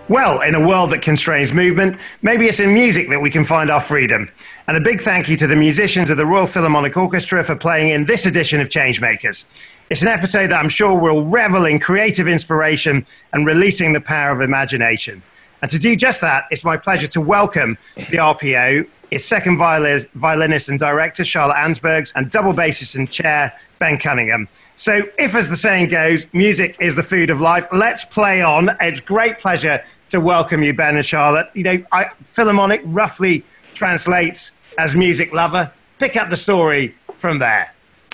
Well, in a world that constrains movement, maybe it's in music that we can find our freedom. And a big thank you to the musicians of the Royal Philharmonic Orchestra for playing in this edition of Changemakers. It's an episode that I'm sure will revel in creative inspiration and releasing the power of imagination. And to do just that, it's my pleasure to welcome the RPO, its second violinist and director, Charlotte Ansbergs, and double bassist and chair, Ben Cunningham. So if, as the saying goes, music is the food of life, let's play on. It's a great pleasure to welcome you, Ben and Charlotte. You know, Philharmonic roughly translates as music lover. Pick up the story from there.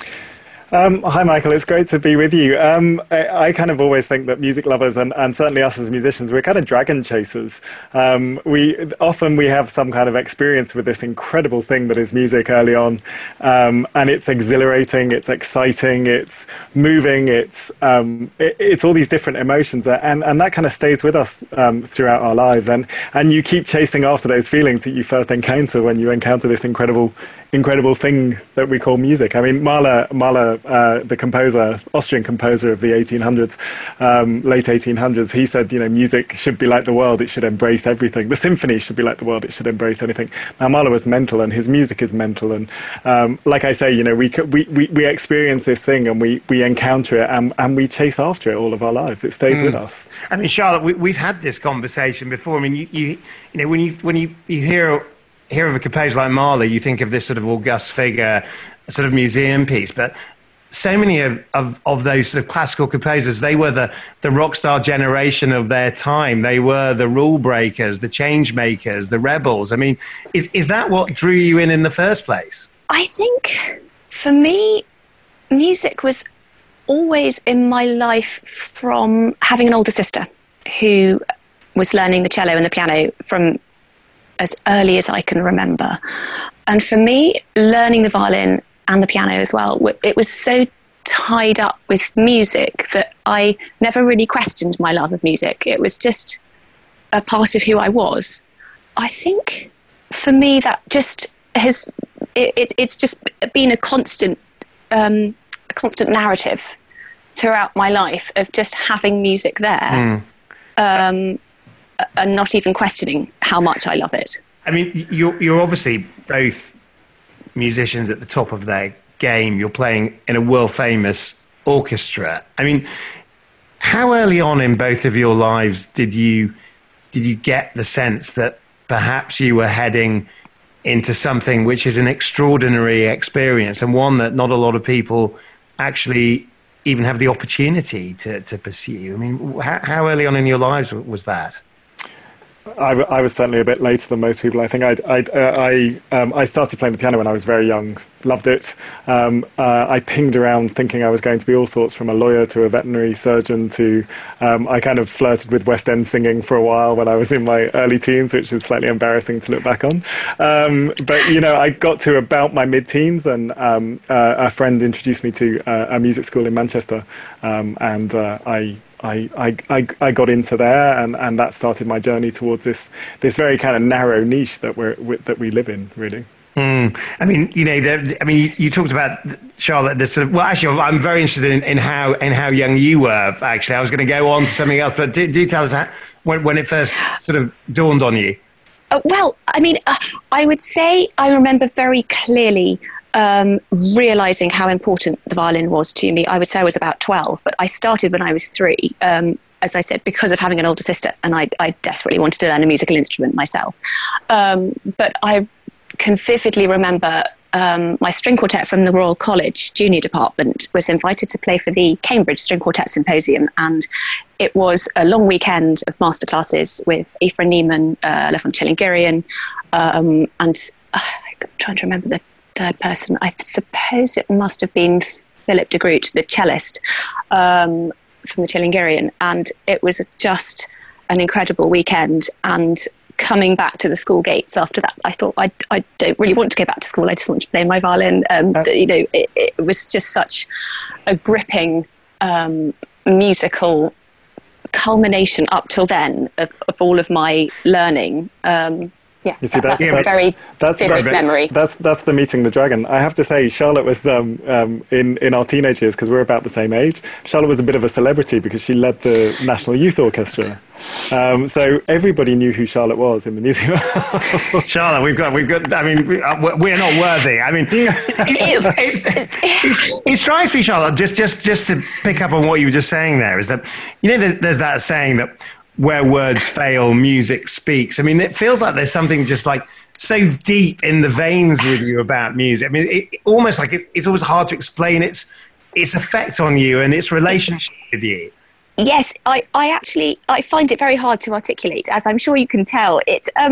Hi, Michael. It's great to be with you. I kind of always think that music lovers, and certainly us as musicians, we're kind of dragon chasers. We have some kind of experience with this incredible thing that is music early on, and it's exhilarating, it's exciting, it's moving, it's all these different emotions, and that kind of stays with us throughout our lives. And you keep chasing after those feelings that you first encounter when you encounter this incredible thing that we call music. I mean, Mahler, the composer, Austrian composer of the 1800s, late 1800s, he said, you know, music should be like the world, it should embrace everything. The symphony should be like the world, it should embrace anything. Now, Mahler was mental, and his music is mental, and like I say, you know, we experience this thing, and we encounter it, and we chase after it all of our lives. It stays with us. I mean, Charlotte, we've had this conversation before. I mean, you know, when you hear of a composer like Mahler, you think of this sort of august figure, a sort of museum piece, but so many of those sort of classical composers, they were the rock star generation of their time. They were the rule breakers, the change makers, the rebels. I mean, is that what drew you in the first place? I think for me, music was always in my life from having an older sister who was learning the cello and the piano from as early as I can remember. And for me, learning the violin and the piano as well, it was so tied up with music that I never really questioned my love of music. It was just a part of who I was. I think for me that just has, it's just been a constant narrative throughout my life of just having music there. And not even questioning how much I love it. I mean, you're obviously both musicians at the top of their game. You're playing in a world-famous orchestra. I mean, how early on in both of your lives did you get the sense that perhaps you were heading into something which is an extraordinary experience, and one that not a lot of people actually even have the opportunity to pursue? I mean, how early on in your lives was that? I was certainly a bit later than most people. I think I started playing the piano when I was very young. Loved it. I pinged around thinking I was going to be all sorts, from a lawyer to a veterinary surgeon to I kind of flirted with West End singing for a while when I was in my early teens, which is slightly embarrassing to look back on. But you know, I got to about my mid-teens, and a friend introduced me to a music school in Manchester, and I got into there, and that started my journey towards this very kind of narrow niche that we live in, really. I mean, you know, you talked about, Charlotte, this sort of, well, actually, I'm very interested in how young you were. Actually, I was going to go on to something else, but do tell us when it first sort of dawned on you. Well, I mean, I would say I remember very clearly realizing how important the violin was to me. I would say I was about 12, but I started when I was 3, as I said, because of having an older sister, and I desperately wanted to learn a musical instrument myself. But I can vividly remember my string quartet from the Royal College Junior Department was invited to play for the Cambridge String Quartet Symposium, and it was a long weekend of masterclasses with Ephraim Neiman, Levon Chilingirian, and I'm trying to remember the third person. I suppose it must have been Philip de Groot, the cellist from the Chilingirian, and it was just an incredible weekend. And coming back to the school gates after that, I thought, I don't really want to go back to school. I just want to play my violin. You know, it was just such a gripping musical culmination up till then of all of my learning. Yes, You see, that's a very vivid memory. That's the Meeting the Dragon. I have to say, Charlotte was in our teenage years, because we're about the same age. Charlotte was a bit of a celebrity because she led the National Youth Orchestra. So everybody knew who Charlotte was in the music. Charlotte, we've got. I mean, we're not worthy. I mean, it strikes me, Charlotte. Just to pick up on what you were just saying there, is that there's that saying that where words fail, music speaks. I mean, it feels like there's something just like so deep in the veins with you about music. I mean, almost like it's always hard to explain its effect on you and its relationship with you. Yes, I find it very hard to articulate, as I'm sure you can tell.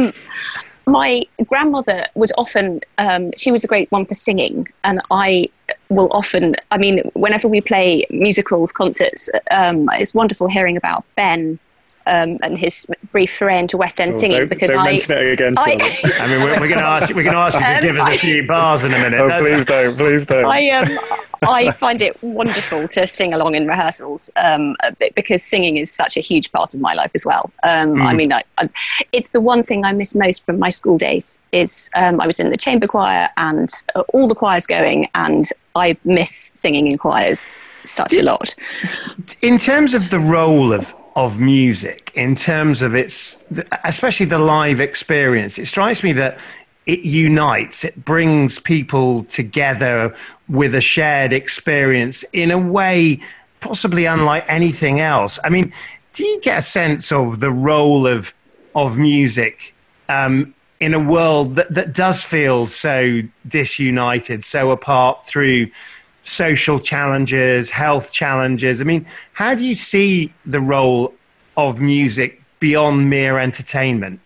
My grandmother was often, she was a great one for singing, and I will often, I mean, whenever we play musicals, concerts, it's wonderful hearing about Ben and his brief foray into West End singing. Don't mention it again, Charlotte. I mean, we're going to ask you to give us a few bars in a minute. Oh, please don't. I find it wonderful to sing along in rehearsals because singing is such a huge part of my life as well. I mean, it's the one thing I miss most from my school days is I was in the chamber choir and all the choirs going, and I miss singing in choirs such a lot. In terms of the role of music, in terms of its, especially the live experience, it strikes me that it unites, it brings people together with a shared experience in a way possibly unlike anything else. I mean, do you get a sense of the role of music in a world that does feel so disunited, so apart through social challenges, health challenges? I mean, how do you see the role of music beyond mere entertainment?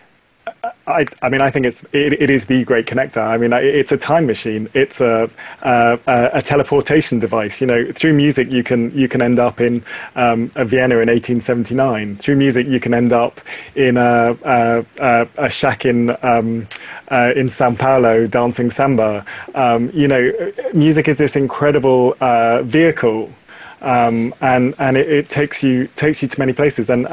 I mean, I think it is the great connector. I mean, it's a time machine. It's a teleportation device. Through music you can end up in Vienna in 1879. Through music you can end up in a shack in Sao Paulo dancing samba. Music is this incredible vehicle. And it takes you to many places, and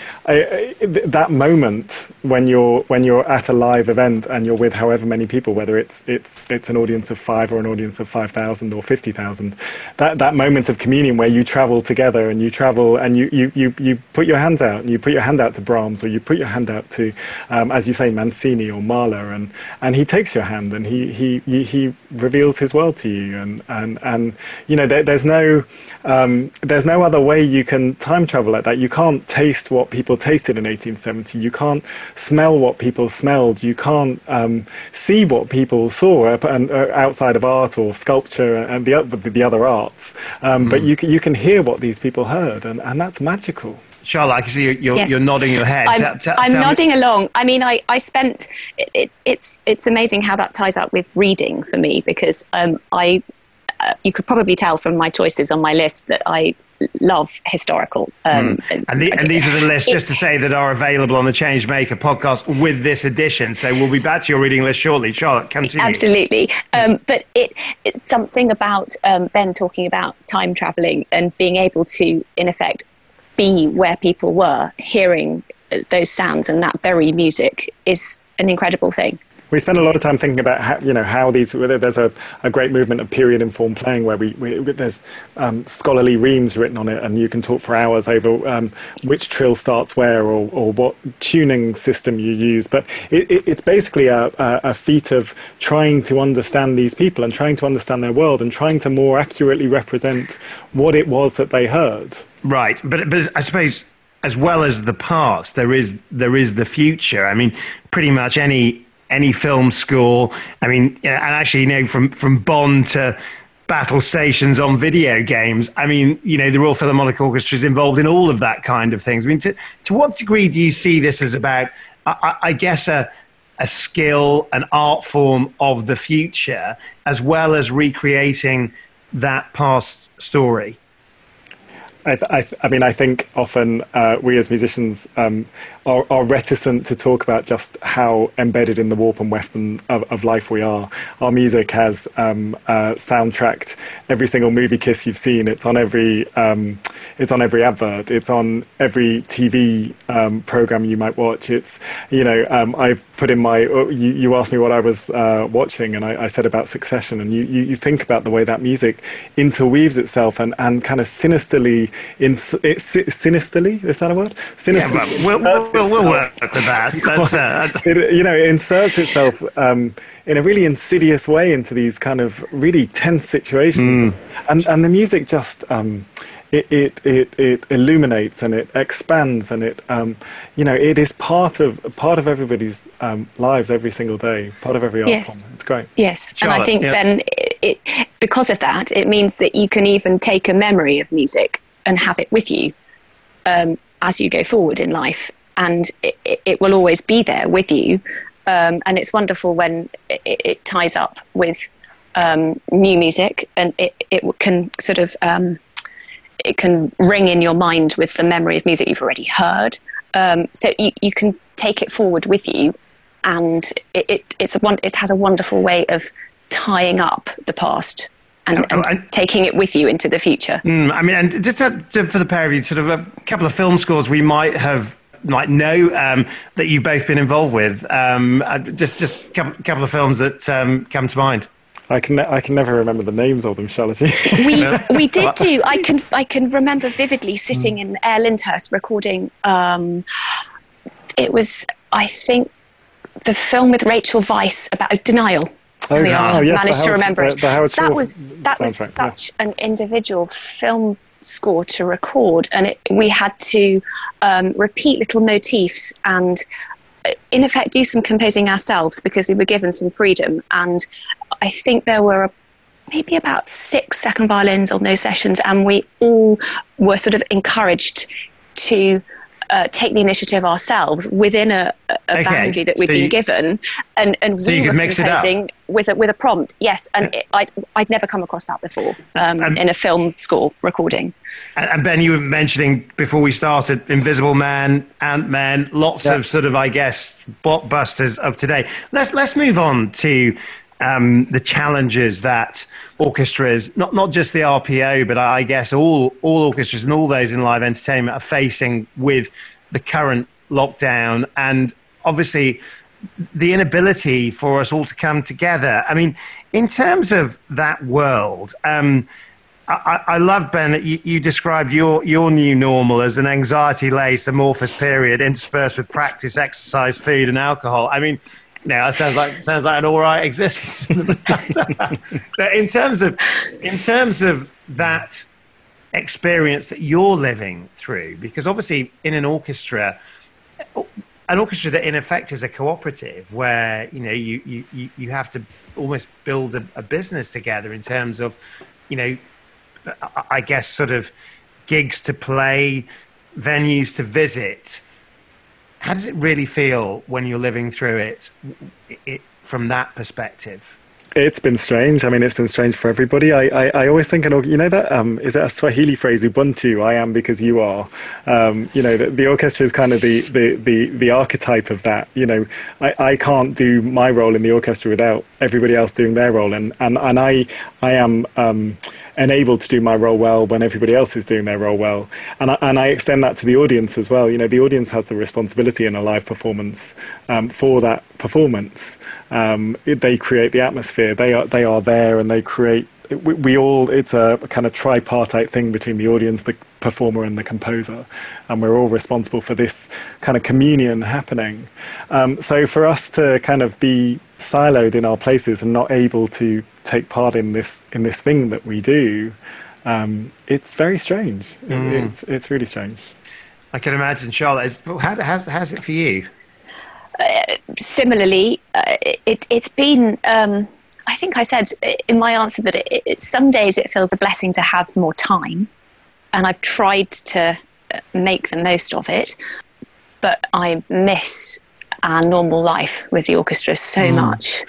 that moment when you're at a live event and you're with however many people, whether it's an audience of 5 or an audience of 5,000 or 50,000, that moment of communion where you travel together and you put your hands out, and you put your hand out to Brahms, or you put your hand out to as you say, Mancini or Mahler, and he takes your hand and he reveals his world to you, and there's no other way you can time travel like that. You can't taste what people tasted in 1870. You can't smell what people smelled. You can't see what people saw outside of art or sculpture and the other arts. But you can hear what these people heard, and that's magical. Charlotte, I can see you're nodding your head. I'm nodding along. I mean, I spent. It's amazing how that ties up with reading for me, because you could probably tell from my choices on my list that I love historical. And these are the lists, just to say, that are available on the Changemaker podcast with this edition. So we'll be back to your reading list shortly. Charlotte, continue. Absolutely. But it's something about Ben talking about time traveling and being able to, in effect, be where people were, hearing those sounds and that very music is an incredible thing. We spend a lot of time thinking about how there's a great movement of period informed playing where there's scholarly reams written on it, and you can talk for hours over which trill starts where or what tuning system you use. But it's basically a feat of trying to understand these people and trying to understand their world and trying to more accurately represent what it was that they heard. Right, but I suppose, as well as the past, there is the future. I mean, pretty much any film score. I mean, and actually, from Bond to battle stations on video games. I mean, the Royal Philharmonic Orchestra is involved in all of that kind of things. I mean, to what degree do you see this as about, I guess, a skill, an art form of the future, as well as recreating that past story? I mean, I think often we as musicians are reticent to talk about just how embedded in the warp and weft of life we are. Our music has soundtracked every single movie Kiss you've seen. It's on every advert. It's on every TV program you might watch. It's, I put in my. You asked me what I was watching, and I said about Succession, and you think about the way that music interweaves itself and kind of sinisterly. Sinisterly, is that a word? Sinisterly. Yeah, we'll work with that. It inserts itself in a really insidious way into these kind of really tense situations, and the music just it illuminates and it expands and it is part of everybody's lives every single day, part of every art form. It's great. Yes, Charlotte, and I think then because of that, it means that you can even take a memory of music and have it with you as you go forward in life, and it will always be there with you. And it's wonderful when it ties up with new music, and it can sort of it can ring in your mind with the memory of music you've already heard. So you can take it forward with you, and it has a wonderful way of tying up the past and taking it with you into the future. I mean, and just for the pair of you, sort of a couple of film scores we might know that you've both been involved with. Just a couple of films that come to mind. I can never remember the names of them, Charlotte. We did do. I can remember vividly sitting in Air Lyndhurst recording. It was, I think, the film with Rachel Weisz about denial. Managed to remember it. That was such an individual film score to record, and we had to repeat little motifs and in effect do some composing ourselves because we were given some freedom. And I think there were maybe about 6 second violins on those sessions, and we all were sort of encouraged to take the initiative ourselves within a boundary that we'd been given, and so we you were could mix composing it up with a prompt. Yes, and I'd never come across that before in a film score recording. And Ben, you were mentioning before we started Invisible Man, Ant-Man, lots of sort of, I guess, blockbusters of today. Let's move on to the challenges that orchestras, not just the RPO, but I guess all orchestras and all those in live entertainment are facing with the current lockdown, and obviously the inability for us all to come together. I mean, in terms of that world, I love, Ben, that you described your new normal as an anxiety-laced amorphous period interspersed with practice, exercise, food, and alcohol. I mean, that sounds like an all right existence. But in terms of that experience that you're living through, because obviously in an orchestra that in effect is a cooperative where you have to almost build a business together in terms of I guess sort of gigs to play, venues to visit. How does it really feel when you're living through it from that perspective? It's been strange. I mean, it's been strange for everybody. I always think, that is that a Swahili phrase, Ubuntu, I am because you are. The orchestra is kind of the archetype of that. I can't do my role in the orchestra without everybody else doing their role. And I am enabled to do my role well when everybody else is doing their role well. And I extend that to the audience as well. The audience has the responsibility in a live performance for that performance. They create the atmosphere. They are there, and they create. We all. It's a kind of tripartite thing between the audience, the performer, and the composer, and we're all responsible for this kind of communion happening. So for us to kind of be siloed in our places and not able to take part in this thing that we do, it's very strange. It's really strange. I can imagine, Charlotte. How's it for you? Similarly, it's been. I think I said in my answer that some days it feels a blessing to have more time, and I've tried to make the most of it. But I miss our normal life with the orchestra so much.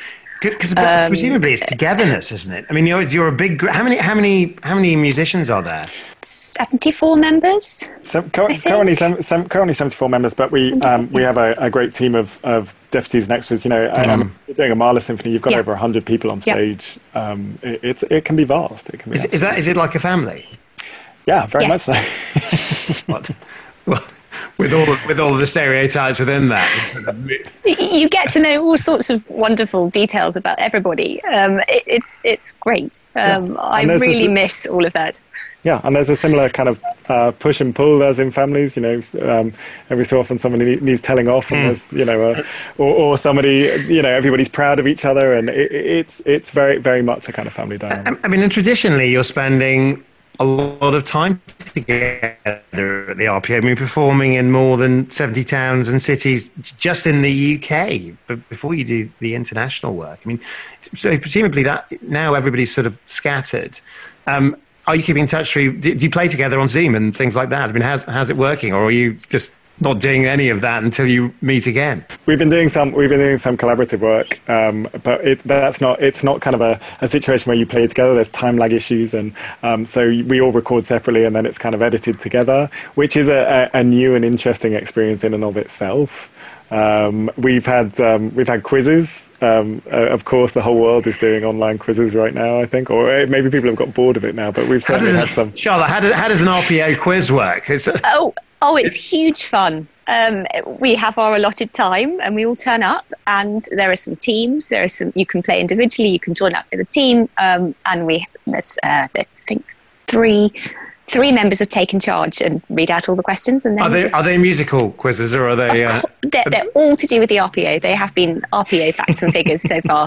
Because presumably it's togetherness, isn't it? I mean, you're a big. How many musicians are there? 74 members. Currently 74 members, but we have a great team of deputies and extras. You know, you're doing a Mahler symphony. You've got over 100 people on stage. It can be vast. It can be. Is it like a family? Yeah, very much so. What? Well, with all the stereotypes within that, you get to know all sorts of wonderful details about everybody. It's great. I really miss all of that. Yeah, and there's a similar kind of push and pull as in families. You know, every so often somebody needs telling off, and there's or somebody, everybody's proud of each other, and it's very, very much a kind of family dynamic. I mean, and traditionally you're spending a lot of time together at the RPO. I mean, performing in more than 70 towns and cities just in the UK before you do the international work. I mean, so presumably that now everybody's sort of scattered. Are you keeping in touch through? Do you play together on Zoom and things like that? I mean, how's it working, or are you just not doing any of that until you meet again? We've been doing some collaborative work, but it's not kind of a situation where you play together. There's time lag issues, and so we all record separately, and then it's kind of edited together, which is a new and interesting experience in and of itself. We've had quizzes. Of course, the whole world is doing online quizzes right now, I think, or maybe people have got bored of it now. But we've certainly had some. Charlotte, how does an RPO quiz work? Oh, it's huge fun. We have our allotted time, and we all turn up. And there are some teams. You can play individually. You can join up with a team. And there's I think three members have taken charge and read out all the questions. And then are they musical quizzes, or are they? They're all to do with the RPO. They have been RPO facts and figures so far.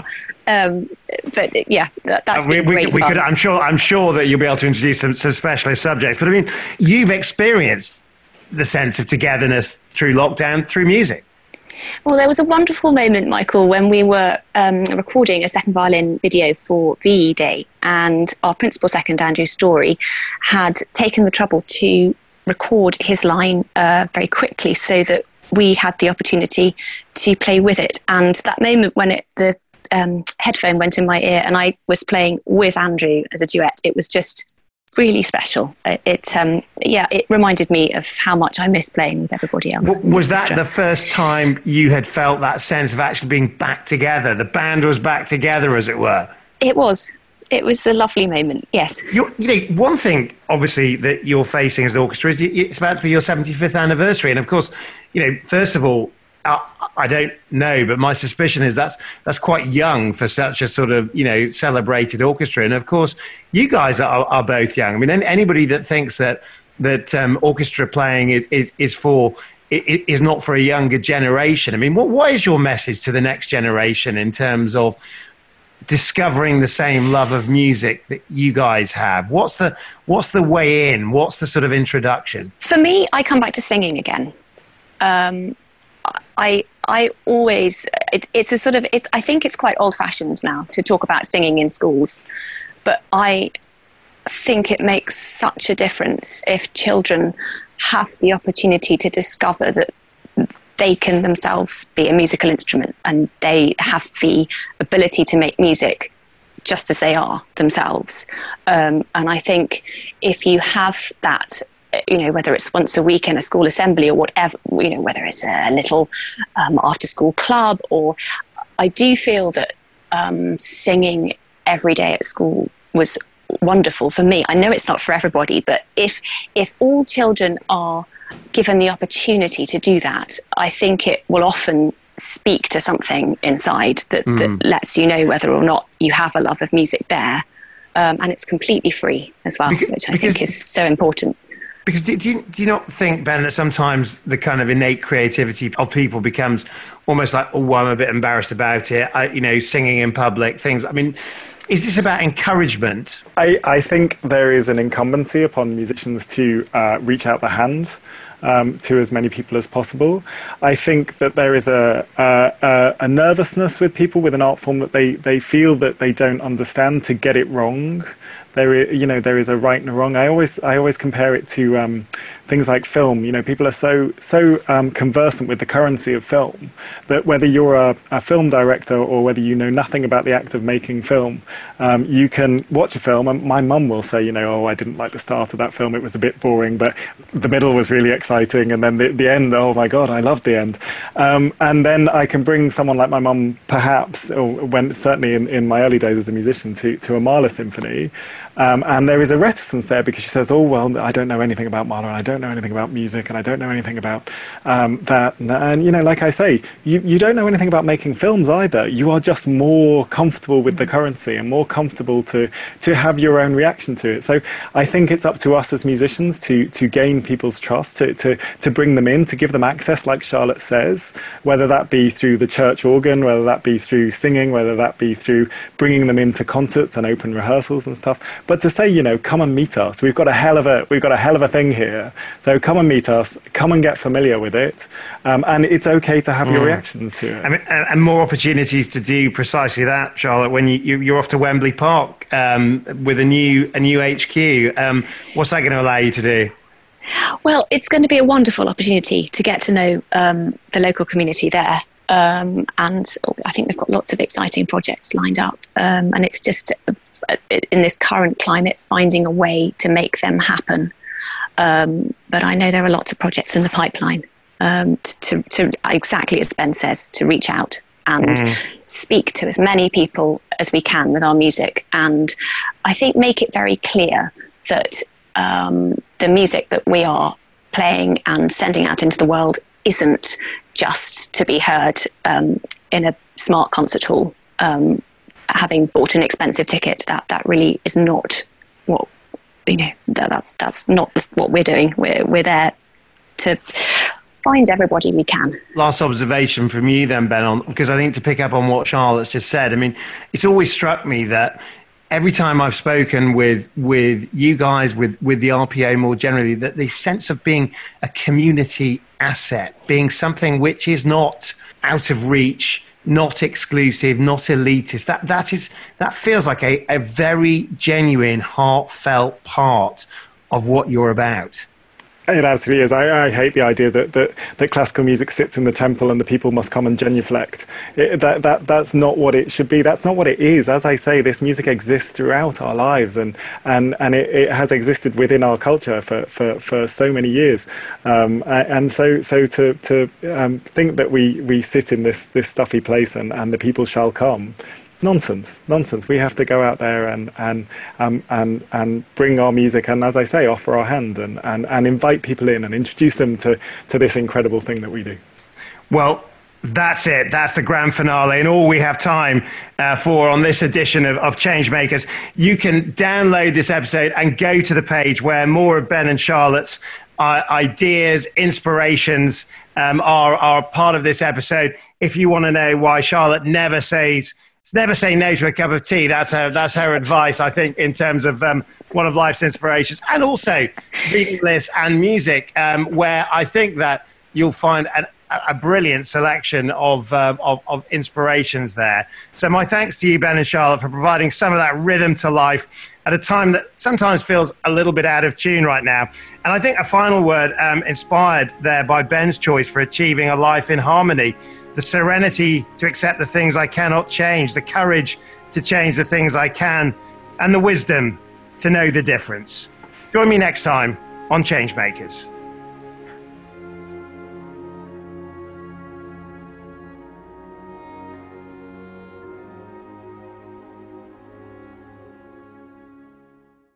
But yeah, that's been great fun. I'm sure that you'll be able to introduce some specialist subjects. But I mean, you've experienced the sense of togetherness through lockdown, through music. Well, there was a wonderful moment, Michael, when we were recording a second violin video for VE Day, and our principal second, Andrew Story, had taken the trouble to record his line very quickly so that we had the opportunity to play with it. And that moment when the headphone went in my ear and I was playing with Andrew as a duet, it was just really special. It reminded me of how much I miss playing with everybody else. Was that the first time you had felt that sense of actually being back together? The band was back together, as it were. It was a lovely moment. Yes. One thing, obviously, that you're facing as the orchestra is it's about to be your 75th anniversary, and of course, first of all, I don't know, but my suspicion is that's quite young for such a sort of celebrated orchestra. And of course, you guys are both young. I mean, anybody that thinks that orchestra playing is not for a younger generation. I mean, what is your message to the next generation in terms of discovering the same love of music that you guys have? What's the way in? What's the sort of introduction? For me, I come back to singing again. I always, it's a sort of, I think it's quite old-fashioned now to talk about singing in schools, but I think it makes such a difference if children have the opportunity to discover that they can themselves be a musical instrument and they have the ability to make music just as they are themselves. And I think if you have that, whether it's once a week in a school assembly or whatever, whether it's a little after-school club, or I do feel that singing every day at school was wonderful for me. I know it's not for everybody, but if all children are given the opportunity to do that, I think it will often speak to something inside that lets you know whether or not you have a love of music there. And it's completely free as well, which I think is so important. Because do you not think, Ben, that sometimes the kind of innate creativity of people becomes almost like, oh, I'm a bit embarrassed about it, singing in public, things. I mean, is this about encouragement? I think there is an incumbency upon musicians to reach out the hand to as many people as possible. I think that there is a nervousness with people with an art form that they feel that they don't understand to get it wrong. there is a right and a wrong. I always compare it to things like film. People are so conversant with the currency of film that whether you're a film director or whether you know nothing about the act of making film, you can watch a film and my mum will say, oh, I didn't like the start of that film, it was a bit boring, but the middle was really exciting, and then the end, oh my God, I loved the end. And then I can bring someone like my mum, perhaps, or certainly in my early days as a musician, to a Mahler symphony. And there is a reticence there because she says, oh, well, I don't know anything about Mahler, and I don't know anything about music, and I don't know anything about that. And, like I say, you don't know anything about making films either. You are just more comfortable with the currency and more comfortable to have your own reaction to it. So I think it's up to us as musicians to gain people's trust, to bring them in, to give them access, like Charlotte says, whether that be through the church organ, whether that be through singing, whether that be through bringing them into concerts and open rehearsals and stuff. But to say, come and meet us. We've got a hell of a thing here. So come and meet us. Come and get familiar with it. And it's okay to have your reactions to it. I mean, and more opportunities to do precisely that, Charlotte. When you're off to Wembley Park with a new HQ, what's that going to allow you to do? Well, it's going to be a wonderful opportunity to get to know the local community there. And I think we've got lots of exciting projects lined up. And it's just, in this current climate, finding a way to make them happen. But I know there are lots of projects in the pipeline to exactly as Ben says, to reach out and speak to as many people as we can with our music. And I think make it very clear that the music that we are playing and sending out into the world isn't just to be heard in a smart concert hall, having bought an expensive ticket. That really is not what that's not what we're doing. We're there to find everybody we can. Last observation from you then, Ben, because I think to pick up on what Charlotte's just said, I mean, it's always struck me that every time I've spoken with you guys, with the RPA more generally, that the sense of being a community asset, being something which is not out of reach, not exclusive, not elitist, that feels like a very genuine, heartfelt part of what you're about. It absolutely is. I hate the idea that classical music sits in the temple and the people must come and genuflect. That's not what it should be. That's not what it is. As I say, this music exists throughout our lives, and it has existed within our culture for so many years. And so to think that we sit in this stuffy place and the people shall come. Nonsense. We have to go out there and bring our music, and as I say, offer our hand and invite people in and introduce them to this incredible thing that we do. Well, that's it. That's the grand finale and all we have time for on this edition of Changemakers. You can download this episode and go to the page where more of Ben and Charlotte's ideas, inspirations are part of this episode. If you want to know why Charlotte never say no to a cup of tea. That's her advice, I think, in terms of one of life's inspirations. And also reading lists and music, where I think that you'll find a brilliant selection of inspirations there. So my thanks to you, Ben and Charlotte, for providing some of that rhythm to life at a time that sometimes feels a little bit out of tune right now. And I think a final word inspired there by Ben's choice for achieving a life in harmony. The serenity to accept the things I cannot change, the courage to change the things I can, and the wisdom to know the difference. Join me next time on Changemakers.